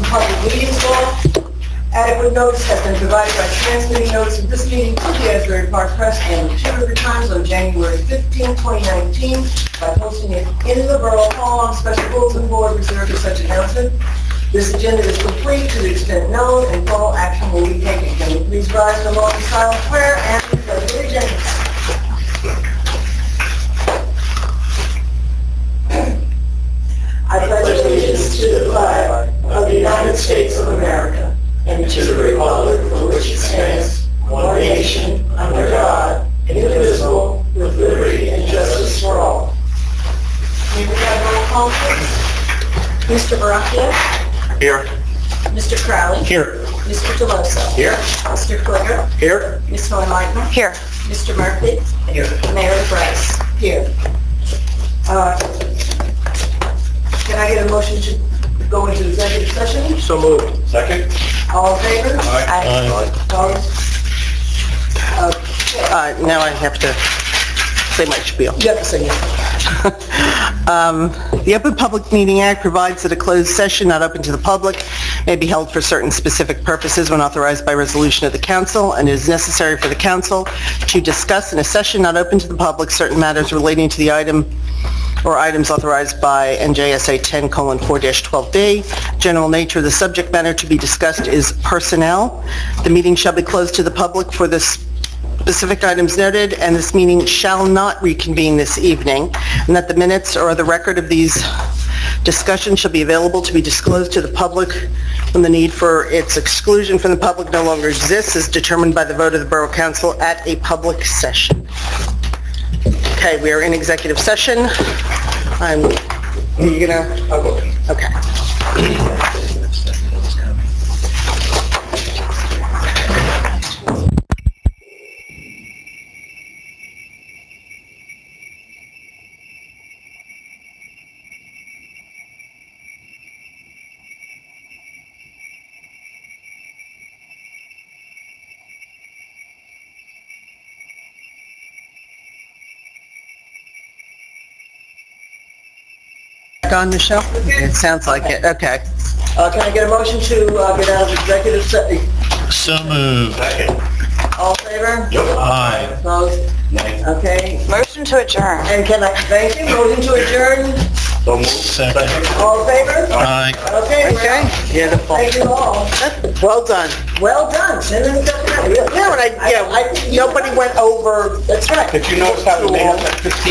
Open Public Meetings Law. Adequate notice has been provided by transmitting notice of this meeting to the Asbury Park Press and Two River Times on January 15, 2019, by posting it in the Borough Hall on special bulletin board reserved for such announcement. This agenda is complete to the extent known, and formal action will be taken. Can you please rise for a long silent prayer and the pledge of allegiance? I pledge allegiance to the flag of the United States of America and to the republic for which it stands, one nation, under God, indivisible, with liberty and justice for all. May we have roll call, please? Mr. Baracchia? Here. Mr. Crowley? Here. Mr. Deloso? Here. Mr. Flicker? Here. Ms. Hohenleitner? Here. Mr. Murphy? Here. Mayor Bryce? Here. Can I get a motion to go into executive session? So moved. Second. All in favor? Aye. Opposed? Okay. Now I have to say my spiel. You have to say yes. The Open Public Meeting Act provides that a closed session not open to the public may be held for certain specific purposes when authorized by resolution of the council, and it is necessary for the council to discuss in a session not open to the public certain matters relating to the item or items authorized by NJSA 10:4-12D. General nature of the subject matter to be discussed is personnel. The meeting shall be closed to the public for the specific items noted, and this meeting shall not reconvene this evening, and that the minutes or the record of these discussions shall be available to be disclosed to the public when the need for its exclusion from the public no longer exists, as determined by the vote of the Borough Council at a public session. Okay, we are in executive session. Are you gonna? I'll go. Okay. On, Michelle? It sounds like it. Okay. Can I get a motion to get out of executive session? So moved. Second. All in favor? Yep. Aye. Opposed? Okay. Motion to adjourn. And can I, thank you, motion to adjourn? So moved. Second. All in favor? Aye. Okay, Okay. Beautiful. thank you all. Well done. Well done. Send it to Yeah, and nobody went over. That's right. Did you notice how the mayor got 15